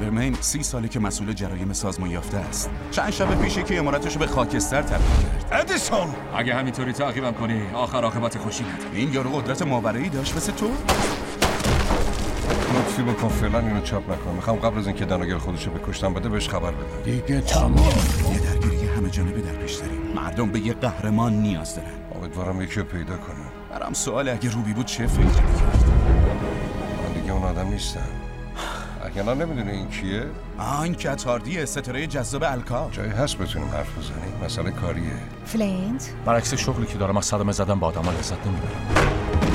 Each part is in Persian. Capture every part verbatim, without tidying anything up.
ترمین سی ساله که مسئول جرایم سازمان یافته است. چند شب پیشی که امارتشو به خاکستر تبدیل کرد. ادیسون، اگه همینطوری تعقیبم کنی آخر عاقبت خوشی نداره. این یارو قدرت ماورایی داشت مثل تو؟ لطفی بکن فعلا اینو چاپ نکن. میخوام قبل از اینکه دناگر خودشو بکشتن بده بهش خبر بدم. دیگه تمام. یه درگیری همه جانبه در پیش داریم. مردم به یه قهرمان نیاز دارن. امیدوارم یکی رو پیدا کنم. برام سواله اگه روبی بود چه فکر می‌کرد؟ من دیگه اون آدم نیستم. اگه نه نمیدونه این کیه؟ آه این کتاردیه، ستاره جذاب الکا. جایی هست بتونیم حرف بزنیم. مسئله کاریه. فلینت؟ برعکس شغلی که دارم از صدمه زدن با آدما لذت نمیبرم.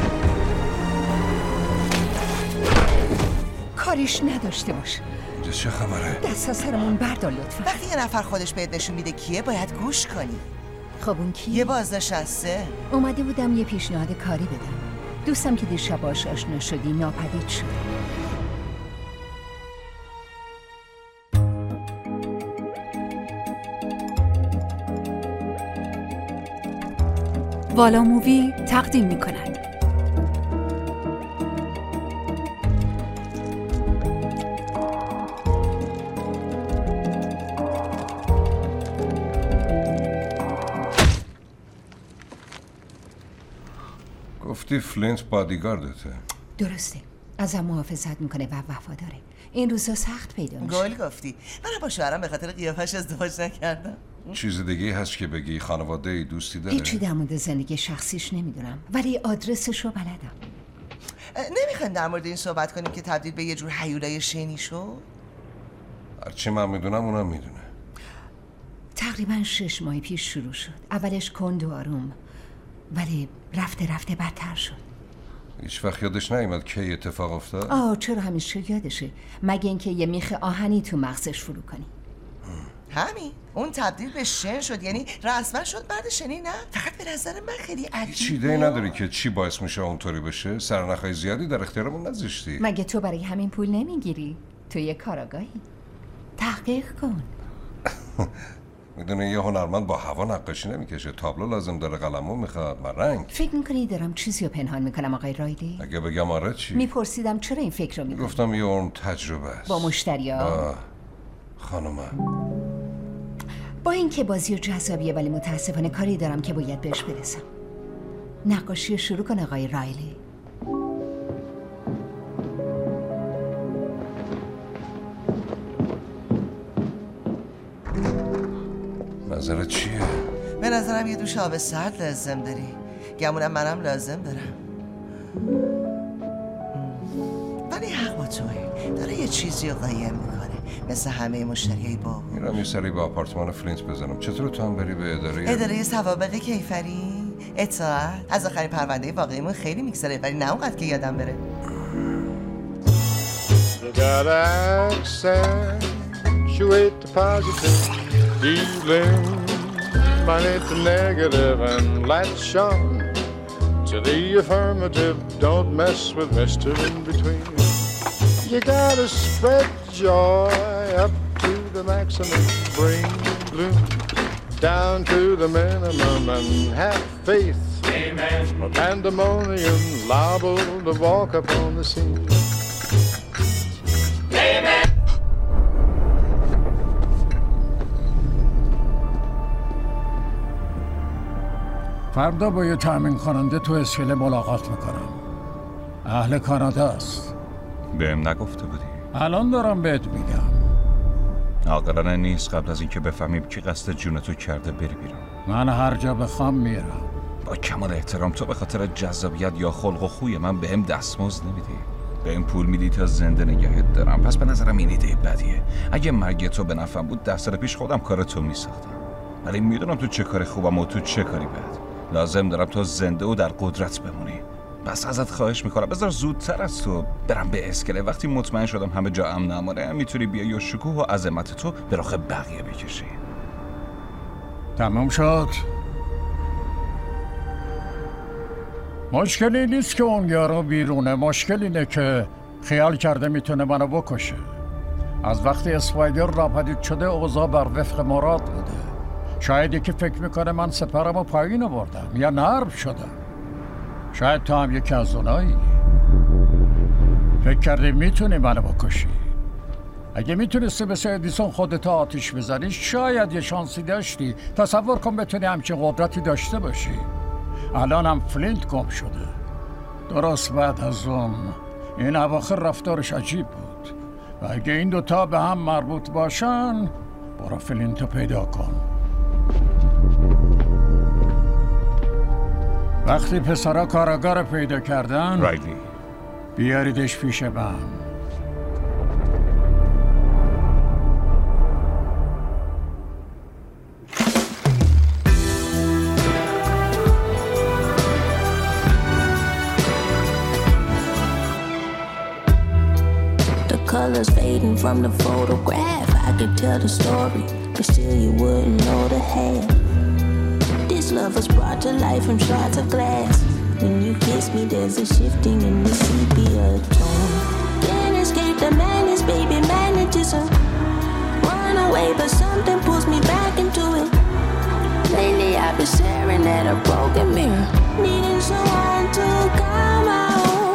کاریش نداشته باش. اینجا چه خبره؟ دست از سرمون بردار لطفا. وقتی یه نفر خودش بهت نشون میده کیه باید گوش کنی. خب اون کی؟ یه بازنشسته. اومده بودم یه پیشنهاد کاری بدم. دوستم که دیشب باهاش آشنا شدی ناپدید شد. والا مووی تقدیم می کند گفتی فلینت بادیگاردته؟ درسته، ازم محافظت میکنه و وفاداره. این روزا سخت پیدا میشه. گل گفتی. من با شوهرم به خاطر قیافش ازدواج نکردم. چیز دیگه هست که بگی؟ خانواده دوستی داره؟ هیچی در مورد زندگی شخصیش نمیدونم ولی آدرسش رو بلدم. نمیخوایم در مورد این صحبت کنیم که تبدیل به یه جور هیولای شینی شد؟ هرچی من میدونم اونم میدونه. تقریبا شش ماه پیش شروع شد. اولش کند و آروم ولی رفته رفته بدتر شد. هیچ وقت یادش نیومد کی اتفاق افتاد؟ آه چرا همیشه یادشه، مگه اینکه یه میخ آهنی تو مغزش فرو کنی. همین اون تبدیل به شن شد، یعنی رسما شد مرد شنی. نه فقط به نظر من خیلی عجیبه. هیچ ایده‌ای نداری که چی باعث میشه اونطوری بشه؟ سرنخهای زیادی در اختیارمون نذاشتی. مگه تو برای همین پول نمیگیری؟ تو یه کاراگاهی. تحقیق کن. میدونه یه هنرمند با هوا نقاشی نمیکشه. تابلو لازم داره، قلمو میخواد، من رنگ. فکر میکنی دارم چیزی رو پنهان میکنم آقای رایلی؟ اگه بگم آره چی؟ میپرسیدم چرا این فکر رو میکنی؟ گفتم یه عمر تجربه است. با مشتریا؟ با خانومم. با اینکه بازی و جذابیه ولی متاسفانه کاری دارم که باید بهش برسم. نقاشی رو شروع کن آقای رایلی. نظرت چیه؟ به نظرم یه دوش آب سرد لازم داری. گمونم منم لازم دارم. ولی حق با توه، داره یه چیزی رو قایم میکنه مثل همه مشتریای با. میرم یه سری به آپارتمان فلینت بزنم. چطور تو هم بری به اداره اداره سوابق کیفری؟ اطاعت از آخرین پرونده واقعیمون خیلی میگذره ولی نه اونقدر که یادم بره. Manage the negative and latch on to the affirmative. Don't mess with Mister In Between. You gotta spread joy up to the maximum. Bring gloom down to the minimum and have faith. Amen. A pandemonium liable to walk upon the scene. Amen. فردا با یه تأمین کننده تو اسکله ملاقات میکنم. اهل کانادا است. بهم نگفته بودی؟ الان دارم بهت میگم. عاقلانه نیست قبل از اینکه بفهمیم کی قصد جونتو کرده بری بیرون. من هر جا بخوام میرم. با کمال احترام تو به خاطر جذابیت یا خلق و خوی من بهم دستمزد نمیدی. بهم پول میدی تا زنده نگهت دارم. پس به نظرم این ایده بدیه. اگه مرگ تو به نفعم بود ده سال پیش خودم کار تو میساختم. ولی میدونم تو چه کاری خوبم و تو چه کاری بد. لازم دارم تو زنده و در قدرت بمونی. پس ازت خواهش میکنم بذار زودتر از تو برم به اسکله. وقتی مطمئن شدم همه جا امن اماره میتونی بیای و شکوه و عظمت تو به رخ بقیه بکشی. تمام شد. مشکلی نیست که اون یارو بیرونه. مشکل اینه که خیال کرده میتونه منو بکشه. از وقتی اسپایدر ناپدید شده اوضاع بر وفق مراد بوده. شاید یکی فکر میکنه من سپرمو پایین آوردم یا نرم شدم. شاید تو هم یکی از اونایی فکر کردی میتونی منو بکشی. اگه میتونستی مثل ادیسون خودتو آتیش بزنی شاید یه شانسی داشتی. تصور کن بتونی همچین قدرتی داشته باشی. الان هم فلینت گم شده. درست بعد از اون این اواخر رفتارش عجیب بود و اگه این دوتا به هم مربوط باشن برو فلینتو پیدا کن. وقتی پسرا کاراگاه رو پیدا کردن رایلی بیاریدش پیش من. Colors fading from the photograph. I could tell the story, but still you wouldn't know the half. This love was brought to life from shards of glass. When you kiss me, there's a shifting in the sepia tone. Can't escape the madness, baby, magnetism. Run away, but something pulls me back into it. Lately, I've been staring at a broken mirror, needing someone to come out.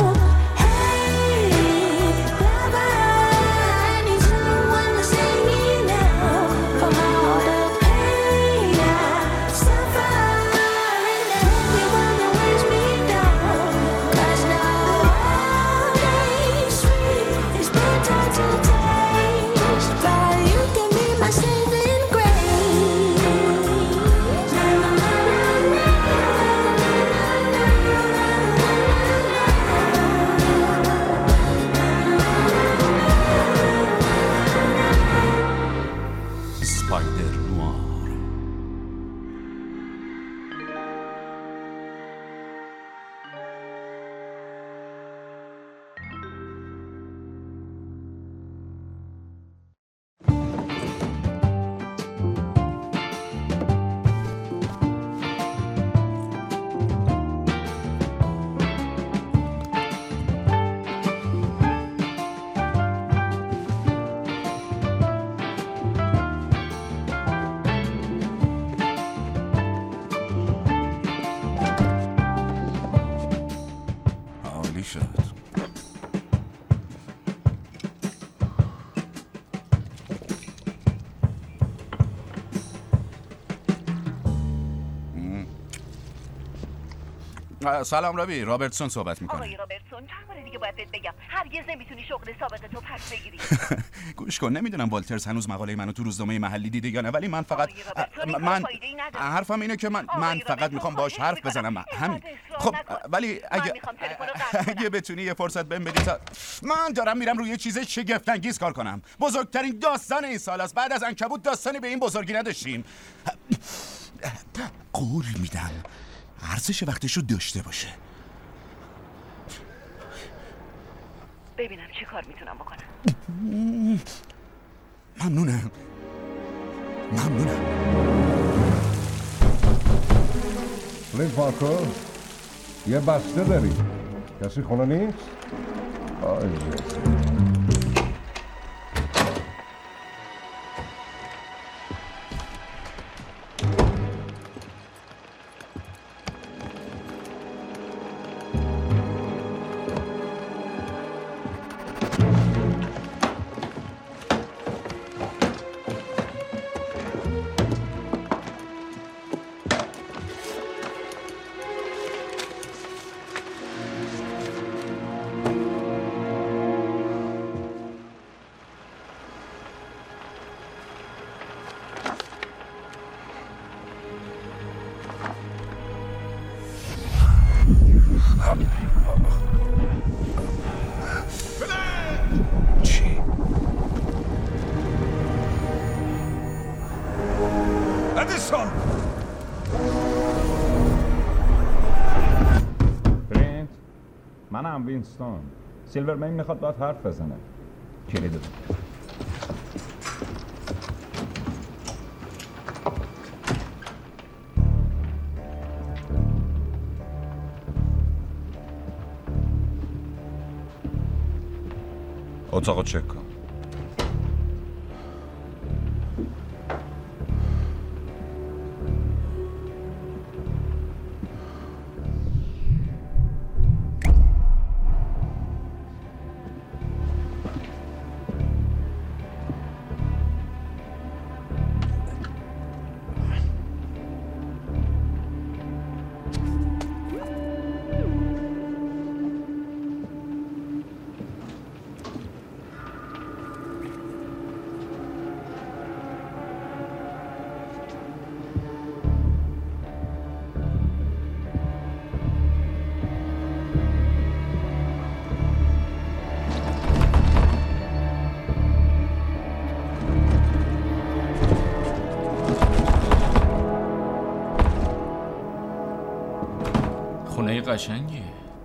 سلام رابی، رابرتسون صحبت میکنه. آقای رابرتسون چند بار دیگه باید بهت بگم هرگز نمیتونی شغل سابق تو پس بگیری. گوش کن، نمیدونم والترز هنوز مقاله منو تو روزنامه محلی دیده یا نه، ولی من فقط من حرفم اینه که من من فقط میخوام باش حرف بزنم، همین. خب ولی اگه اگه بتونی یه فرصت بهم بدی تا من دارم میرم روی چیز شگفت انگیز کار کنم. بزرگترین داستان این سال است. بعد از عنکبوت داستانی به این بزرگی نداشتیم. قول میدم ارزش وقتشو داشته باشه. ببینم چی کار میتونم بکنم. ممنونم ممنونم. فلینت مارکو یه بسته داری؟ کسی خونه نیست؟ آی چی؟ ادیسون! پرینت، منم وینستون. سیلورمین میخواد باید حرف بزنه. کلید بده. اتاقو چک کن. خونه قشنگیه.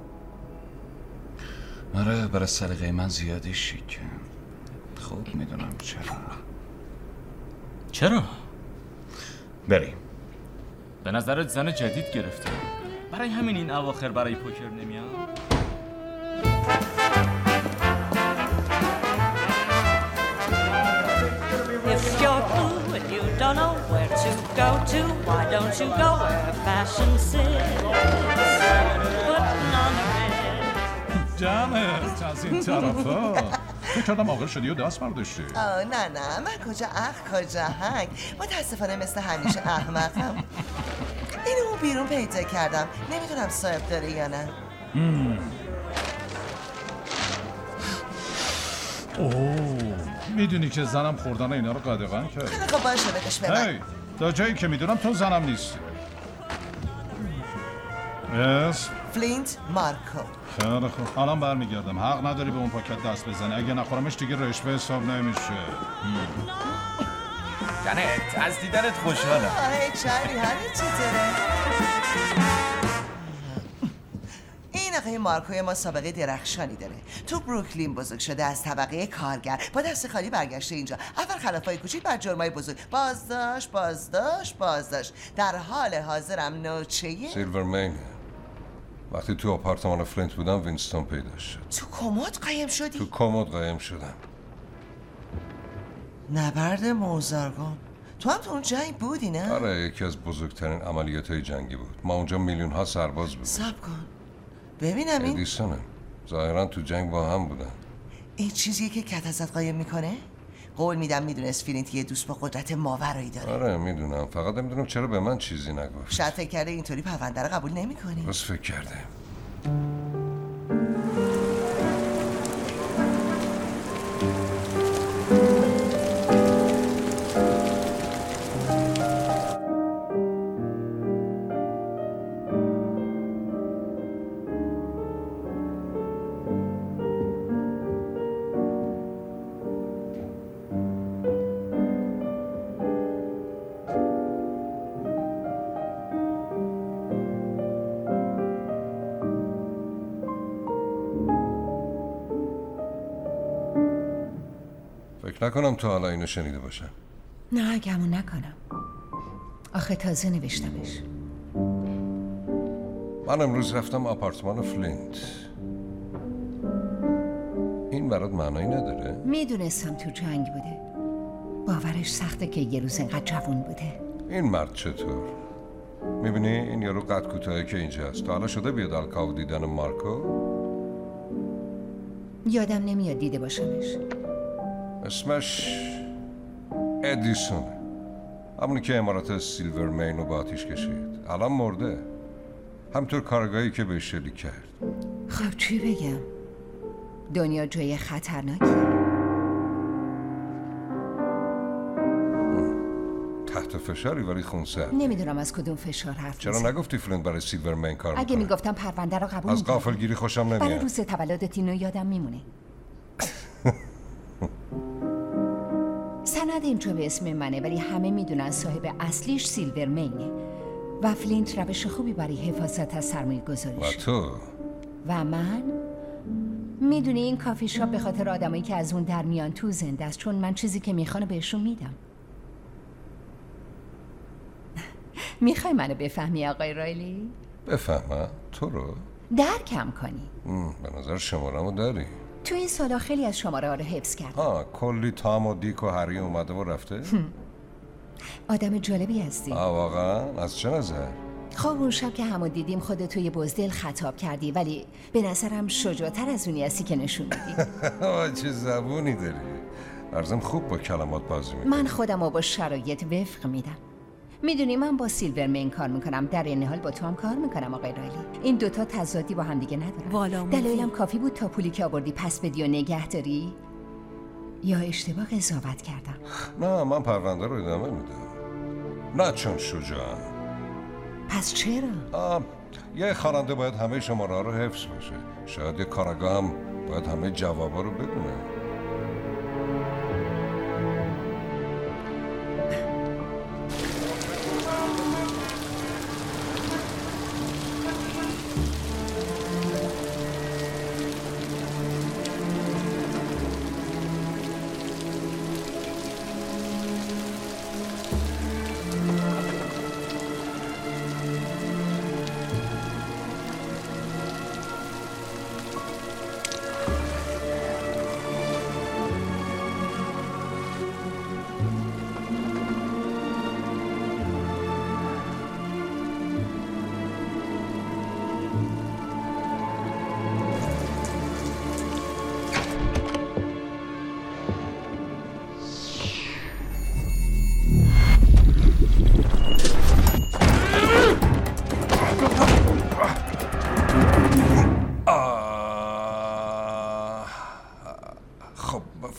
آره برای سلیقه من زیادی شیکه. خوب میدونم چرا. چرا؟ بریم. به نظرت زن جدید گرفته؟ برای همین این اواخر برای پوکر نمیاد؟ If you're blue and you don't know where to go to, why don't you go where fashion sits? Putting on the red. جمعت از این طرفا. فکر کردم عاقل شدی و دست برداشتی. آه نه نه من کجا اخ کجا هنگ. متاسفانه مثل همیشه احمقم. اینو اون بیرون پیدا کردم. نمیدونم صاحب داره یا نه. اوه میدونی که زنم خوردن اینا رو قدغن کرد. خیلی خب باشه بدش به من. هی تا جایی که میدونم تو زنم نیستی. اسم فلینت مارکو. خیلی خوب الان برمیگردم. حق نداری به اون پاکت دست بزنی. اگه نخورمش دیگه رشوه حساب نمیشه. جنت از دیدنت خوشحالم. آه چاری همین چطوره؟ این آقای مارکوی ما سابقه درخشانی داره. تو بروکلین بزرگ شده از طبقه کارگر. با دست خالی برگشته اینجا. اول خلافای کوچیک بعد جرمای بزرگ. بازداشت بازداشت بازداشت. در حال حاضرم نوچه‌ای سیلورمین. وقتی تو آپارتمان فلینت بودم وینستون پیدا شد. تو کمد قایم شدی؟ تو کمد قایم شدم. نبرد موزارگان. تو هم تو اون جنگ بودی نه؟ آره یکی از بزرگترین عملیات‌های جنگی بود. ما اونجا میلیون ها سرباز بودیم. صبر کن ببینم این ادیسونه ظاهرا تو جنگ با هم بودن. این چیزیه که کت ازت قایم میکنه؟ قول میدم میدونست فلینت یه دوست با قدرت ماورایی داره. آره میدونم فقط نمیدونم چرا به من چیزی نگفت. شاید فکر کرده اینطوری پرونده رو قبول نمیکنی. بس فکر کرده. فکر نکنم تو حالا اینو شنیده باشم. نه گمون نکنم. آخه تازه نوشتمش. من امروز رفتم آپارتمان فلینت. این برات معنایی نداره؟ میدونستم تو جنگ بوده. باورش سخته که یه روز اینقدر جوان بوده. این مرد چطور؟ میبینی این یارو قد کوتاهی که اینجا هست. تا حالا شده بیاد الکاو دیدن مارکو؟ یادم نمیاد دیده باشمش. اسمش ادیسونه. همونی که امارات سیلورمین رو با آتیش کشید. الان مرده. همطور کارگاهی که به شلیک کرد. خب چی بگم؟ دنیا جای خطرناکی. تحت فشاری ولی خونسرد. نمیدونم از کدوم فشار حرف چرا میزنی. نگفتی فلینت برای سیلورمین کار میکنه؟ اگه میگفتم پرونده رو قبول از میکنم. غافلگیری خوشم نمیاد. برای روز تولدت اینو یادم میمونه. سند اینجا به اسم منه ولی همه میدونن صاحب اصلیش سیلورمینه و فلینت روش خوبی برای حفاظت از سرمایه گذاریش. و تو؟ و من؟ میدونی این کافی شاپ به خاطر آدمایی که از اون در میان تو زنده است، چون من چیزی که میخوانه بهشون میدم. میخوای منو بفهمی آقای رایلی؟ بفهمم تو رو؟ درکم کنی. به نظر شمارمو داری. تو این سالا خیلی از شماره ها رو حفظ کردم. آه کلی تام و دیک و هری اومده و رفته؟ آدم جالبی هستی. آه واقعا؟ از چه نظر؟ خب اون شب که همو دیدیم خودتو یه بزدل خطاب کردی ولی به نظرم شجاعتر از اونی هستی که نشون میدی. چه زبونی داری. ارزم خوب با کلمات بازی میکنی. من خودمو با شرایط وفق میدم. میدونی من با سیلورمین کار میکنم، در این حال با تو هم کار میکنم آقای رایلی. این دوتا تضادی با هم دیگه ندارن. دلایلم کافی بود تا پولی که آوردی پس بدی و نگه داری؟ یا اشتباه قضاوت کردم؟ نه من پرونده رو ادامه میدم. نه چون شجاعم. پس چرا؟ آه، یه خواننده باید همه شماره ها رو حفظ باشه. شاید یه کارآگاه هم باید همه جوابا رو بدونه.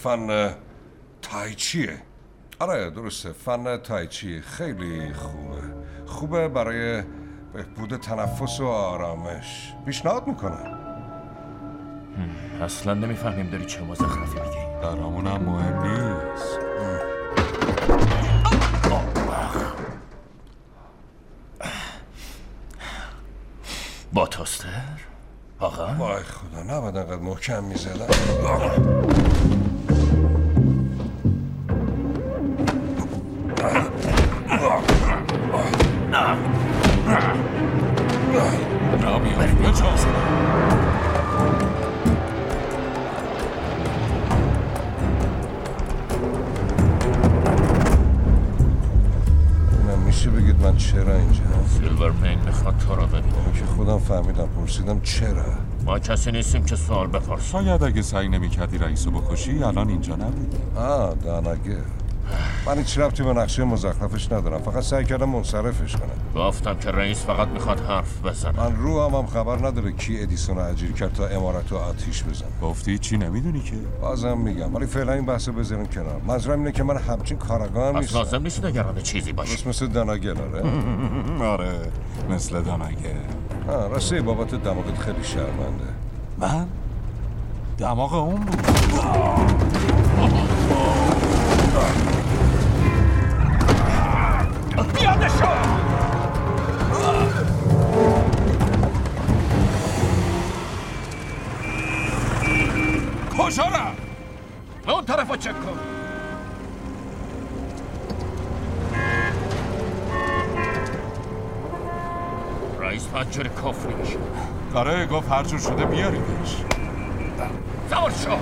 فن تایچیه. آره درسته، فن تایچی خیلی خوبه. خوبه برای بهبود تنفس و آرامش. پیشنهاد میکنم. اصلا نمیفهمیم داری چه مزخرفی میگی. برامون هم مهم نیست. با توستر؟ آقا؟ وای خدا نباید انقدر محکم میزدم. میشه بگید من چرا اینجا؟ سیلورمین میخواد تو رو ببینه. که خودم فهمیدم، پرسیدم چرا؟ ما کسی نیستیم که سوال بپرسیم. شاید اگه سعی نمی‌کردی رئیسو بکشی الان اینجا نبودی. آه داناگر. من هیچ ربطی به نقشه مزخرفش ندارم، فقط سعی کردم منصرفش کنم. گفتم که رئیس فقط میخواد حرف بزنه. من رو هم, هم خبر نداره کی ادیسون رو اجیر کرد تا امارت رو آتیش بزنه. گفتی چی نمیدونی که؟ بازم میگم، ولی فعلا این بحثو بذاریم کنار. منظورم اینه که من همچین کاراگاه نیستم. لازم نیست نگران چیزی باشی. مثل داناگر. آره آره مثل داناگر. آه راستی بابات دماغت خیلی شرمنده. من؟ دماغ اون بود. بیاده شو! کجا را؟ اون طرف رو چک کن. رئیس بدجوری کفری میشه. آره گفت هر جور شده بیاریدش. سوار شو!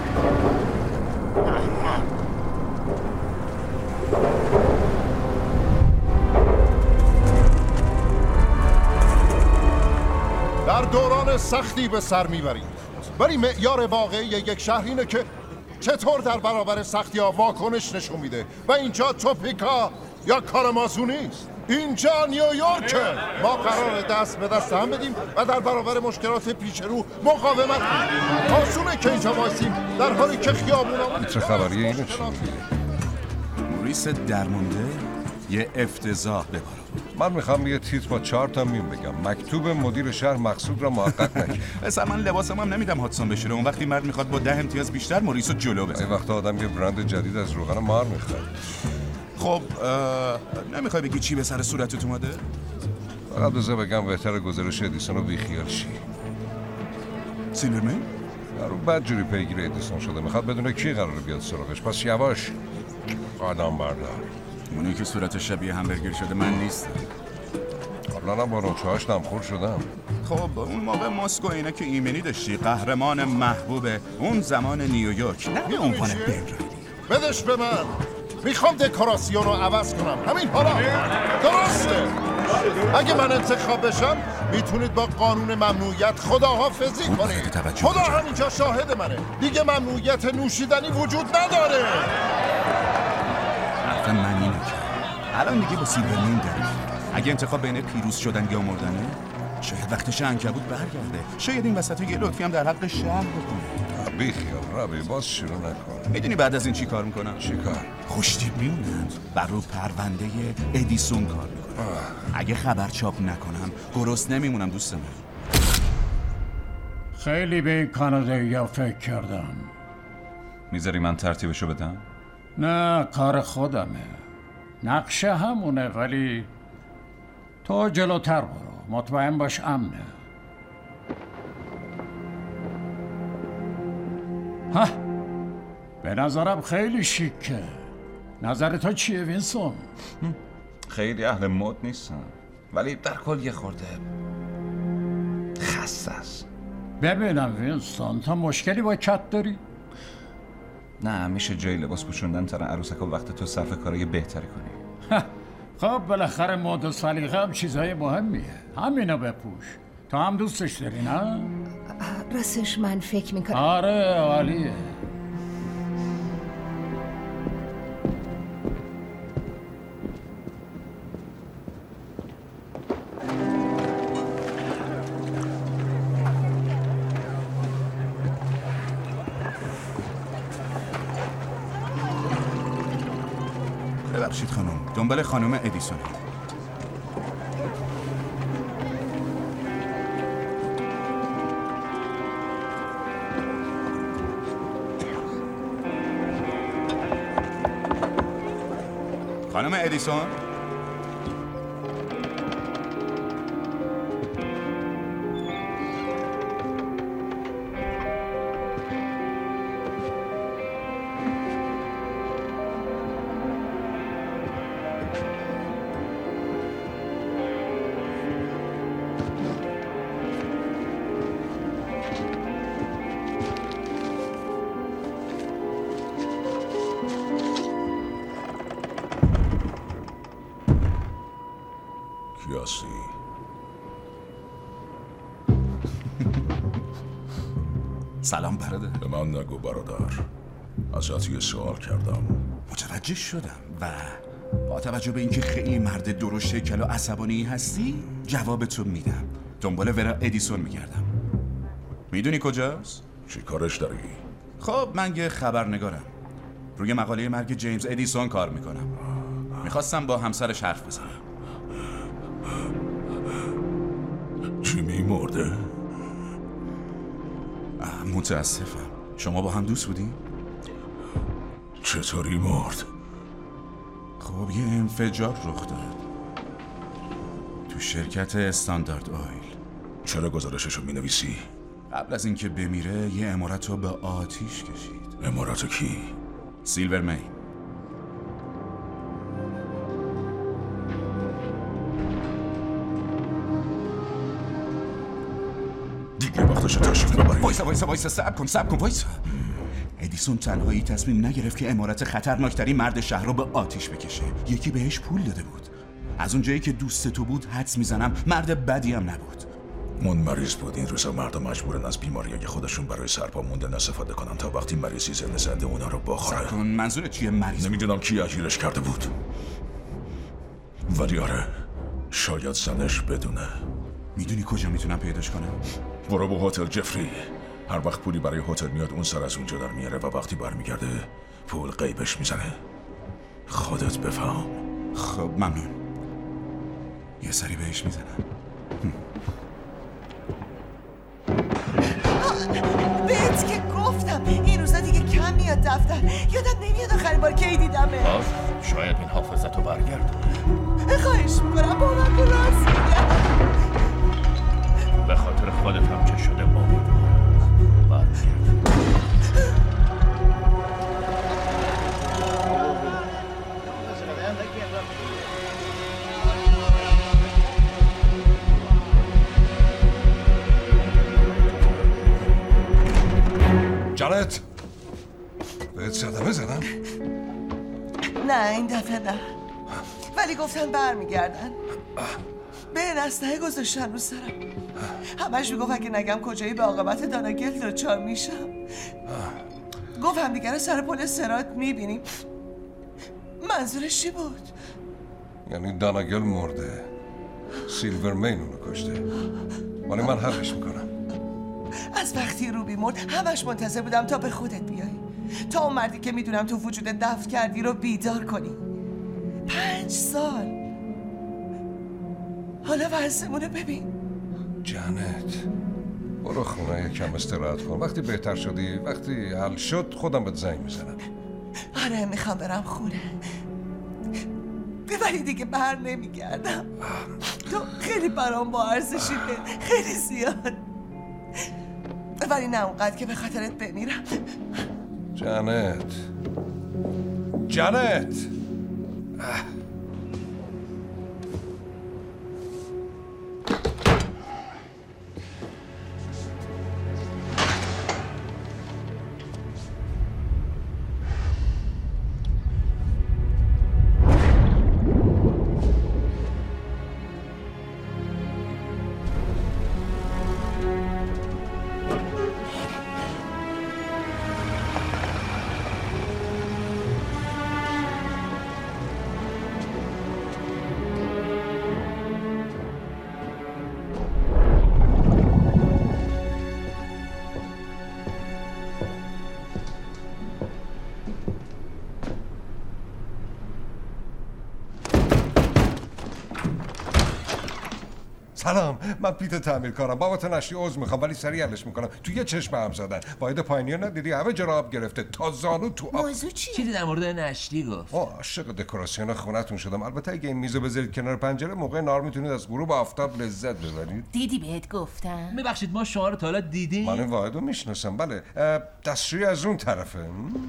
در دوران سختی به سر میبرید، ولی معیار واقعی یک شهر اینه که چطور در برابر سختی ها واکنش نشون میده و اینجا توپیکا یا کارامازو نیست. اینجا نیویورکه. ما قراره دست به دست هم بدیم و در برابر مشکلات پیش رو مقاومت کنیم. آسونه که اینجا وایسیم در حالی که خیابونا چه خبریه اینو چی؟ موریس درمونده یه افتضاح ببارم. من میخوام یه تیتر با چهار تا میم بگم. مکتوب مدیر شهر مقصود را محقق نکرد. اصلا من لباسم هم نمیدم هاتسون بشوره. اون وقتی مرد میخواد با ده امتیاز بیشتر موریسو جلو بزنه. این وقت آدم یه برند جدید از روغن مار میخواد. خب نمیخوای بگی چی به سر صورتت اومده؟ فقط بذار بگم بهتر گزارش ادیسون رو بیخیال شی. سیلورمین؟ رو بد جوری پیگیر ادیسون شده، میخواد بدونه کی قراره بیاد سراغش. پس یواش قدم بردار. اونی که صورت شبیه همبرگر شده من نیستم. قبلا هم با نوچه‌هاش دمخور شدم. خب اون موقع ماسکو اینه که ایمنی داشتی، قهرمان محبوب اون زمان نیویورک، نه اون پانه بنرایلی. بدش به من. میخوام دکوراسیون رو عوض کنم همین حالا. درسته. اگه من انتخاب بشم میتونید با قانون ممنوعیت خداحافظی کنید. خدا همینجا شاهد منه. دیگه ممنوعیت نوشیدنی وجود نداره. حرف من اینه که الان دیگه با سیلورمین داریم. اگه انتخاب بین پیروز شدن یا مردنه، شاید وقتش عنکبوت برگرده. شاید این وسط یه لطفی هم در حق شهر بکنه. بیخیال ربی، باز شروع نکن. میدونی بعد از این چی کار میکنم؟ چی کار؟ خوشتیپ میمونم. بر رو پرونده ادیسون کار میکنم. اگه خبر چاپ نکنم گرست نمیمونم دوست من. خیلی به این کانادایی فکر کردم. میذاری من ترتیبشو بدم؟ نه کار خودمه. نقشه همونه، ولی تو جلوتر برو. مطمئن باش امنه. ها به نظرم خیلی شیکه. نظر تو چیه وینسون؟ خیلی اهل مد نیستم، ولی در کل یه خورده خسته است. ببینم وینسون، تا مشکلی با کت داری؟ نه میشه جای لباس پوشوندن تر عروسک و وقت تو صرف کارای بهتری کنی. خب بالاخره مد و سلیقه هم چیزای مهمیه. همینو بپوش. تو هم دوستش داری نه؟ راستش من فکر میکنم آره عالیه. ببخشید خانم، دنبال خانم ادیسون. خانم ادیسون؟ کیاسی؟ سلام برادر. به من نگو برادر، ازت یه سوال کردم. متوجه شدم و با توجه به اینکه خیلی مرد درشت شکل و عصبانی هستی جواب تو میدم. دنبال ورا ادیسون میگردم. میدونی کجاست؟ چی کارش داری؟ خب من یه خبرنگارم، روی مقاله مرگ جیمز ادیسون کار میکنم. میخواستم با همسرش حرف بزنم. جیمی مرده؟ متاسفم. شما با هم دوست بودین؟ چطوری مرد؟ خب یه انفجار رخ داد تو شرکت استاندارد آیل. چرا گزارششو مینویسی؟ قبل از اینکه بمیره یه عمارت رو به آتیش کشید. عمارت کی؟ سیلور مین. دیگه وقتش تشریف ببری. وایسا وایسا وایسا صبر کن صبر کن وایسا. ادیسون تنهایی تصمیم نگرفت که عمارت خطرناکترین مرد شهر رو به آتیش بکشه. یکی بهش پول داده بود. از اونجایی که دوست تو بود حدس میزنم مرد بدی هم نبود. من مریض بود. این روزا مردم مجبورن از بیماریای خودشون برای سرپا موندن استفاده کنن تا وقتی مریضی زنده زنده اونا رو بخوره. صبر کن، منظورت چیه مریض؟ نمیدونم کی اجیرش کرده بود، ولی آره شاید زنش بدونه. میدونی کجا میتونم پیداش کنم؟ برو به هتل جفری. هر وقت پولی برای هتل میاد اون سر از اونجا در میاره و وقتی برمیگرده پول غیبش میزنه. خودت بفهم. خب ممنون. یه سری بهش میزنم. بهت که گفتم این روزا دیگه کم میاد دفتر. یادم نمیاد آخرین بار کی دیدمه. باز شاید این حافظتو برگردونه. خواهش میکنم با من کن راست میگم. به خاطر خودت هم چه شده امیدوارم برگرد. جانت بهت صدمه زدم؟ نه این دفعه نه، ولی گفتن برمیگردن. به اسلحه گذاشتن رو سرم. همش میگفت اگه نگم کجایی به عاقبت داناگل دچار میشم. گفت هم دیگه رو سر پل صراط میبینیم. منظورش چی بود؟ یعنی داناگل مرده، سیلور مین اونو کشته، ولی من حلش میکنم. از وقتی روبی مرد همش منتظر بودم تا به خودت بیای، تا اون مردی که میدونم تو وجودت دفن کردی رو بیدار کنی. پنج سال. حالا وضعمونو ببین. جانت برو خونه یکم استراحت کن. وقتی بهتر شدی، وقتی حل شد خودم بهت زنگ میزنم. آره میخوام برم خونه، ولی دیگه بر نمیگردم. تو خیلی برام با ارزشی، خیلی زیاد، ولی نه اونقدر که به خاطرت بمیرم. جانت جانت سلام، من پیت تعمیرکارم. بابت نشتی عذر میخوام ولی سریع حلش میکنم. تو یه چشم هم زدن. واحد پایینی ندیدی همه جا آب گرفته تا زانو تو آب. موضوع چی؟ چیزی در مورد نشتی گفت. آه عاشق دکوراسیون خونتون شدم. البته اگه این میزو بذارید کنار پنجره موقع نهار میتونید از غروب آفتاب لذت ببرید. دیدی بهت گفتم؟ ببخشید ما شما رو تا حالا دیدیم؟ من این واحدو میشناسم. بله دستشویی از اون طرفه.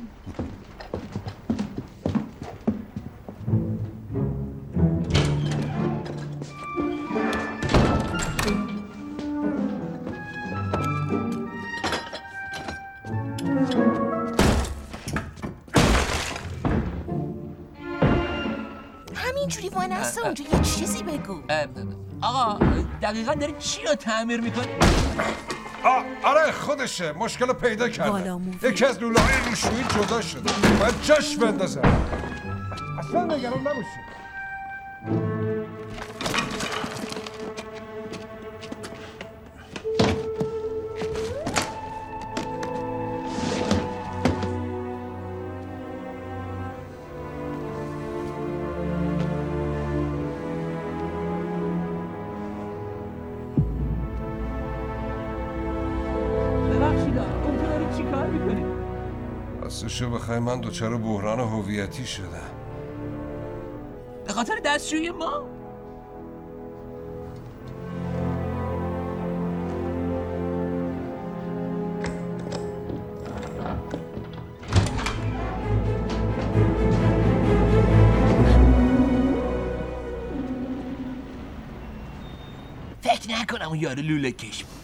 همینجوری وای نسته اونجا یه چیزی بگو. آقا دقیقا داری چی رو تعمیر میکنی؟ آره خودشه. مشکل پیدا کرده. یکی از لوله‌های روشویی جدا شده. باید جاش بندازم. اصلا نگران نباشید. راستشو بخوای من دوچار بحران هویتی شدم. به خاطر دستشویی ما؟ فکر نکنم اون یارو لوله کش بود.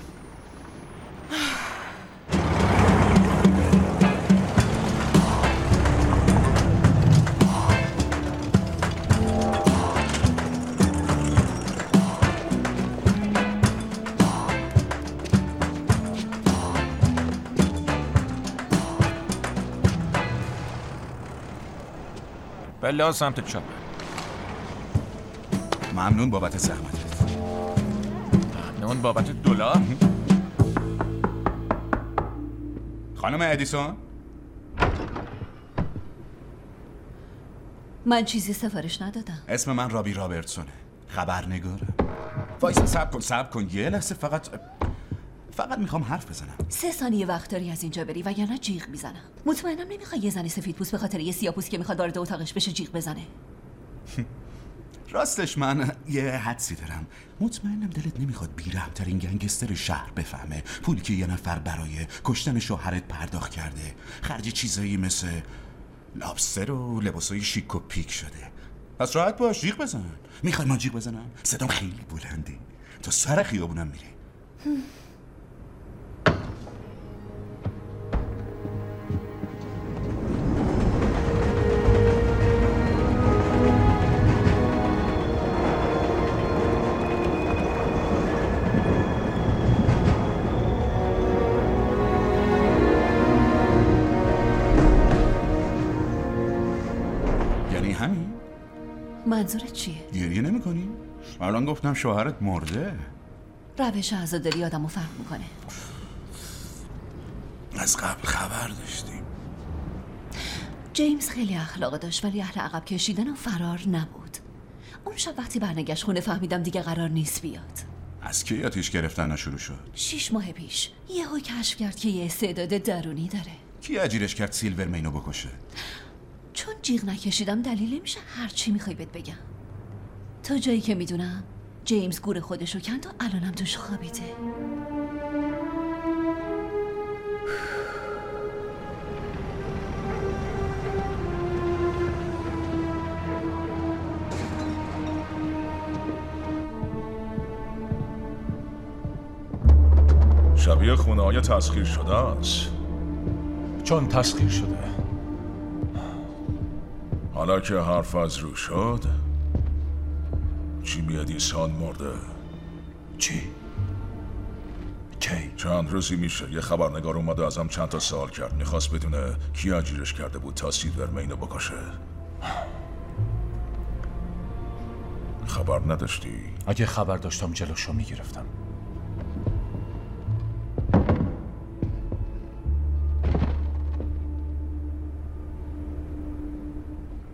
بله ها سمت چپ. ممنون بابت زحمتت. ممنون بابت دلار. خانم ادیسون، من چیزی سفارش ندادم. اسم من رابی رابرتسونه، خبرنگارم. وایسا صبر کن صبر کن یه لحظه. فقط فقط میخوام حرف بزنم. سه ثانیه وقت داری از اینجا بری وگرنه جیغ میزنم. مطمئنم نمیخوای یه زنی سفید پوست به خاطر یه سیاه‌پوست که میخواد وارد اتاقش بشه جیغ بزنه. راستش من یه حدسی دارم. مطمئنم دلت نمیخواد بی‌رحم‌ترین گنگستر شهر بفهمه پولی که یه نفر برای کشتن شوهرت پرداخت کرده خرج چیزایی مثل لابستر و لباسای شیک و پیک شده. پس راحت باش جیغ بزن. میخوای من جیغ بزنم؟ صدام خیلی بلنده تا سر خیابونم میره. منظورت چیه؟ گریه نمی کنی؟ الان گفتم شوهرت مرده. روش عزاداری آدمو فهم میکنه. از قبل خبر داشتیم. جیمز خیلی اخلاق داشت ولی اهل عقب کشیدن و فرار نبود. اون شب وقتی برنگشت خونه فهمیدم دیگه قرار نیست بیاد. از کی آتیش گرفتن شروع شد؟ شیش ماه پیش یهو کشف کرد که یه استعداد درونی داره. کی اجیرش کرد سیلورمینو بکشه؟ چون جیغ نکشیدم دلیلی میشه هر چی میخوای بهت بگم. تا جایی که میدونم جیمز گور خودشو کند و الانم توش خوابیده. شبیه خونه های تسخیر شده است. چون تسخیر شده. حالا که حرف از رو شد، جیمی ادیسون مرده. چی؟ کی؟ چند روزی میشه یه خبرنگار اومده ازم چند تا سوال کرد. میخواست بدونه کی اجیرش کرده بود تا سیلورمینو بکشه. خبر نداشتی؟ اگه خبر داشتم جلوشو میگرفتم.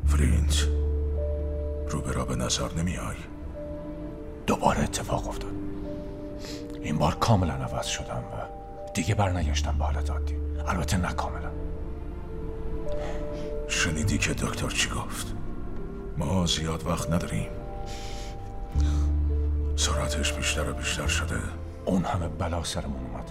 فرینز، رو به را به نظر نمیای. دوباره اتفاق افتاد. این بار کاملا عوض شدم و دیگه برنگشتم به حالت عادی. البته نه کاملا. شنیدی که دکتر چی گفت؟ ما زیاد وقت نداریم. سرعتش بیشتر و بیشتر شده. اون همه بلا سرمون اومد.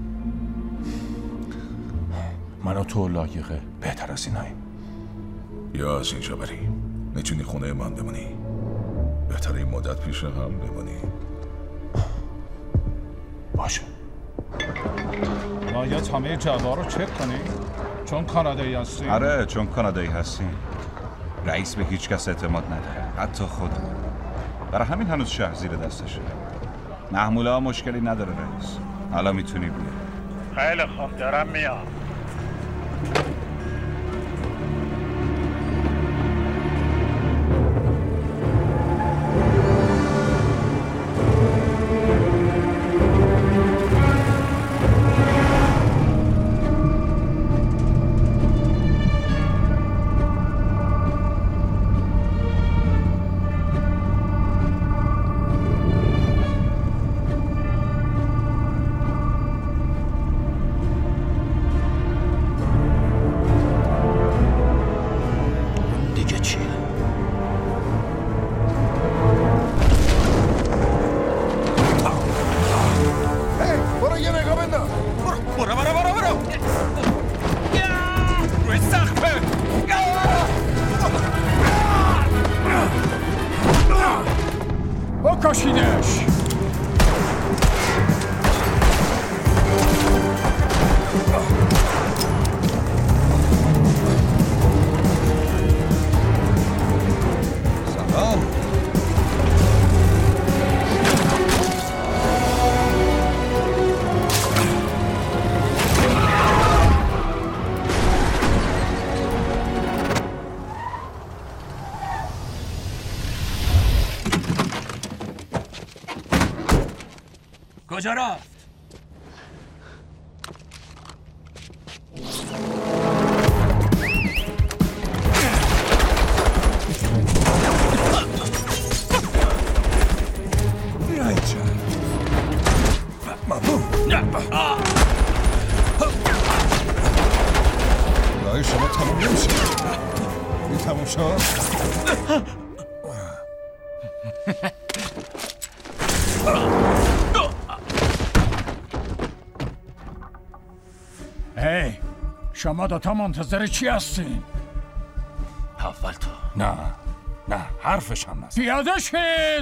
من و تو لایقه بهتر از ایناییم. یا از اینجا بریم. میتونی خونه من بمونی. بهتر این مدت پیش هم بمونی. باشه. باید همه جواب رو چک کنی؟ چون کانادایی هستی؟ آره چون کانادایی هستی. رئیس به هیچ کس اعتماد نداره، حتی خودم. برای همین هنوز شهر زیر دستشه. محموله ها مشکلی نداره رئیس. حالا میتونی بیای. خیلی خوب دارم میام. بکشیدش. سلام. کجا رفت؟ رای شما تموم نمیشه. این تموم شد؟ هی شما دوتا منتظر چی هستین؟ اول تو. نه نه حرفش هم نزد. پیاده شید.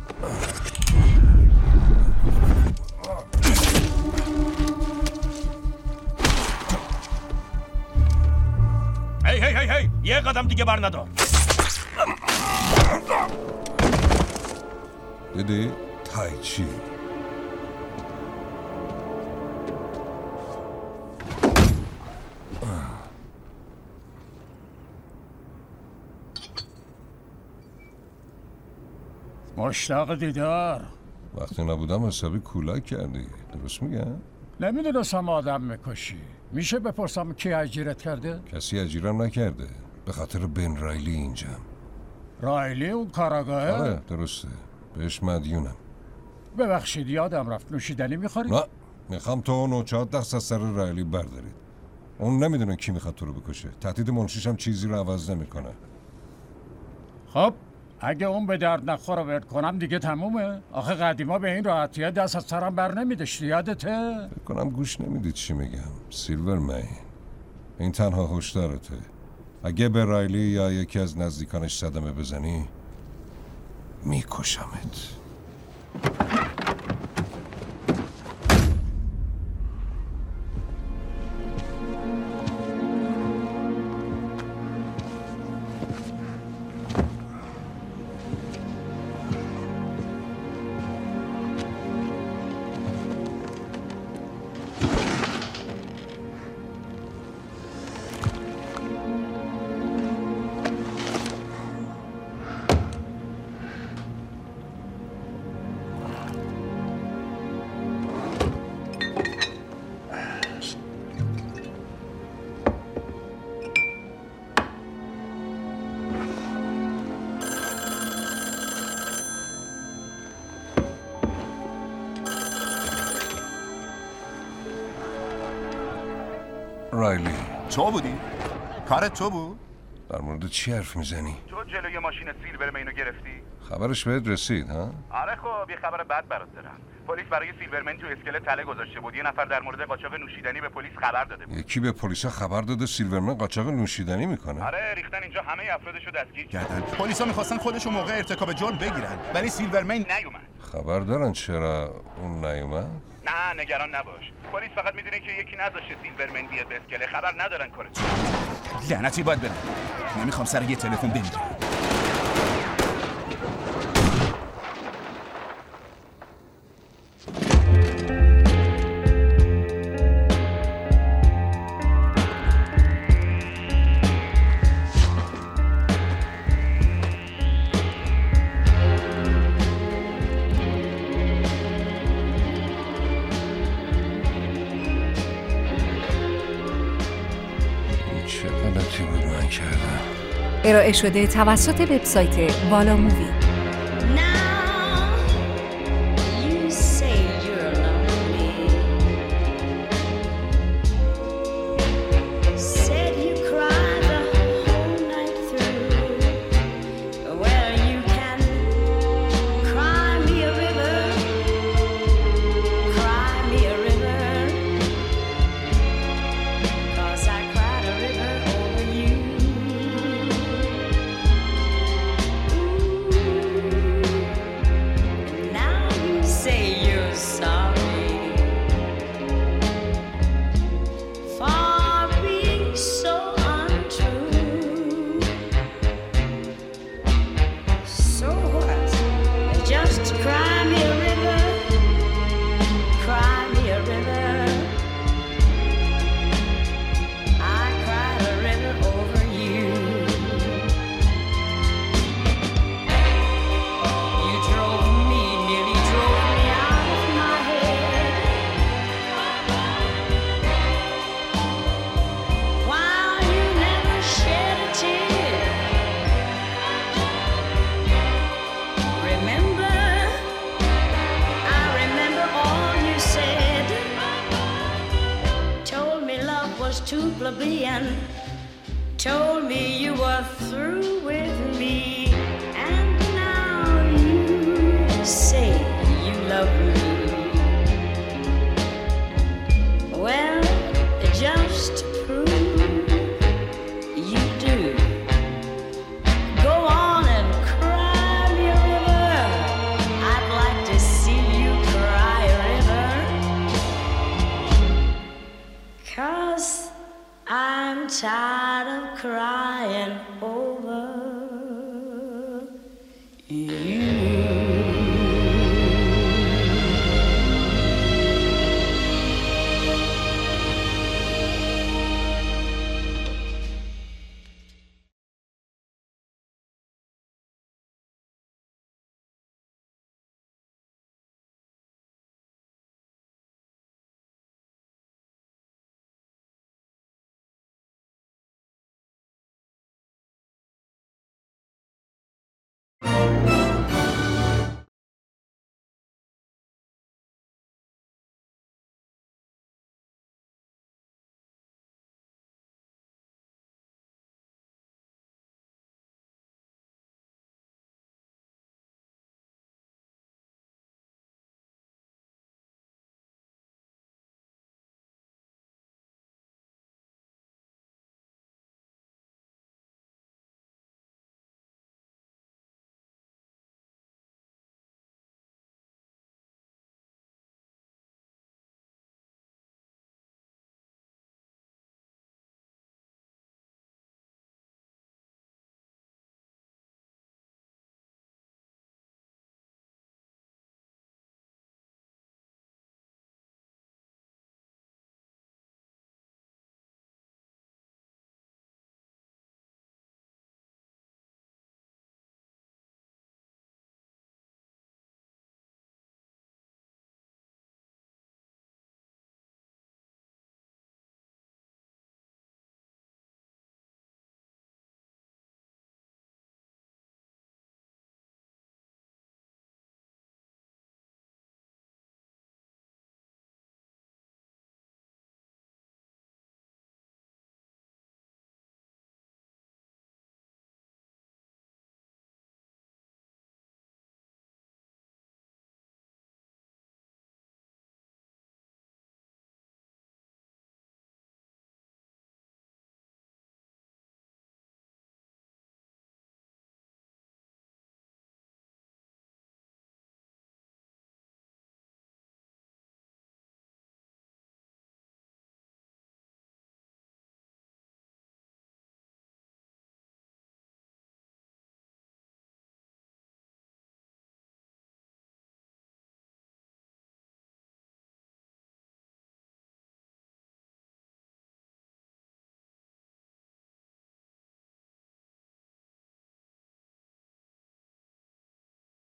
هی هی هی هی یه قدم دیگه بر ندار. دیدی؟ تایچی. مشتاق دیدار. وقتی نبودم حسابی کولاک کردی. درست میگم؟ نمیدونستم آدم میکشی. میشه بپرسم کی اجیرت کرده؟ کسی اجیرم نکرده. به خاطر بن رایلی اینجام. رایلی اون کاراگاهه؟ آره درسته. بهش مدیونم. ببخشید یادم رفت. نوشیدنی میخوری؟ نه میخوام تو اون چهار دست از سر رایلی بردارید. اون نمیدونه کی میخواد تو رو بکشه. تهدید منشیش هم چیزی رو عوض نمیکنه. خب اگه اون به درد نخور رو ورد کنم دیگه تمومه. آخه قدیما به این راحتیه دست از سرم بر نمیداشتی. یادته؟ فکر کنم گوش نمیدید چی میگم. سیلور مین این تنها هشدارته. اگه به رایلی یا یکی از نزدیکانش صدمه بزنی میکشمت. رایلی. تو بودی؟ کارت تو بود؟ در مورد چی حرف میزنی؟ تو جلوی ماشین سیلورمینو گرفتی؟ خبرش بهت رسید ها؟ آره خب یه خبر بد برات دارم. پلیس برای سیلورمن تو اسکله تله گذاشته بود. یه نفر در مورد قاچاق نوشیدنی به پلیس خبر داده بود. یکی به پلیسا خبر داده سیلورمن قاچاق نوشیدنی میکنه؟ آره ریختن اینجا همه افرادشو دستگیر کردن. پلیسا میخواستن خودشو موقع ارتکاب جرم بگیرن ولی سیلورمن نیومد. خبر دارن چرا اون نیومد؟ نه نگران نباش. پلیس فقط میدونه که یکی نذاشته سیلورمن بیاد به اسکله. خبر ندارن کارش. لعنتی باید برم. نمیخوام سر یه تلفن بمیرم. ارائه شده توسط وبسایت والا مووی. Too plebeian, told me you were through with me.